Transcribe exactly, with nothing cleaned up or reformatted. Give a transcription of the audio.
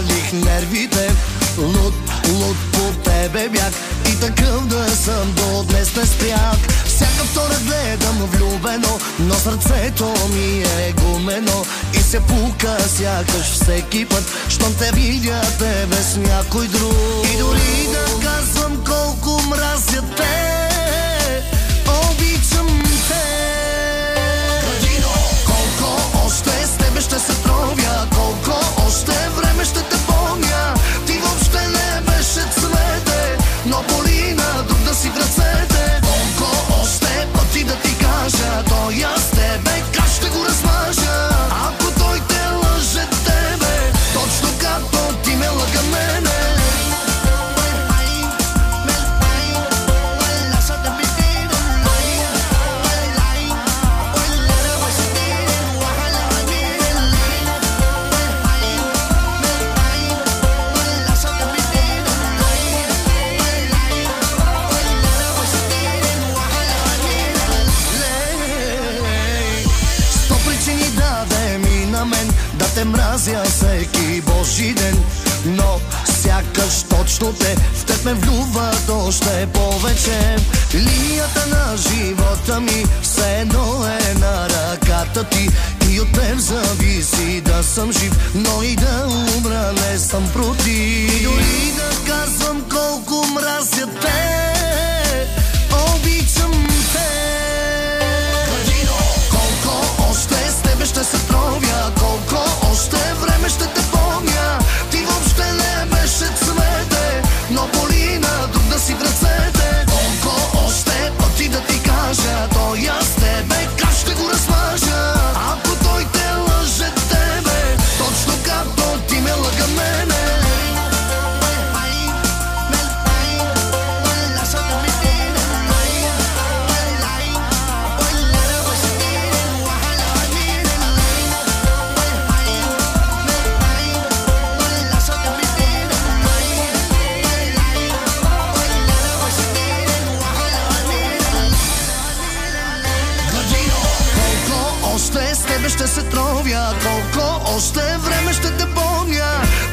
свалих нервите. Луд, луд по тебе бях и такъв да съм до днес не спрях. Всяка втора гледам влюбено, но сърцето ми е гумено и се пука сякаш всеки път, щом те видя тебе с някой друг. И дори да казвам колко мразя те, обичам те. Колко още с тебе ще се тровя, колко още време ще те помня. Ти въобще не беше цвете, но боли на друг да си в ръцете. Колко още пъти да ти кажа, той аз тебе как ще го размажа. Ако той те лъже тебе, точно както ти ме лъга мене. Да те мразя всеки божи ден, но сякаш точно те в теб ме влюват още повече. Линията на живота ми все едно е на ръката ти и от теб зависи да съм жив, но и да умра не съм против. И дори да казвам колко мразя те, обичам те. Колко още с тебе ще се тровя, колко още време ще те помня. Ти въобще не беше цвете, но боли на друг да си в ръцете. Колко още пъти да ти кажа, той аз тебе как ще го размажа. Ако той те лъже тебе, точно както ти ме лъга мене. Ще се тровя, колко още време ще те помня.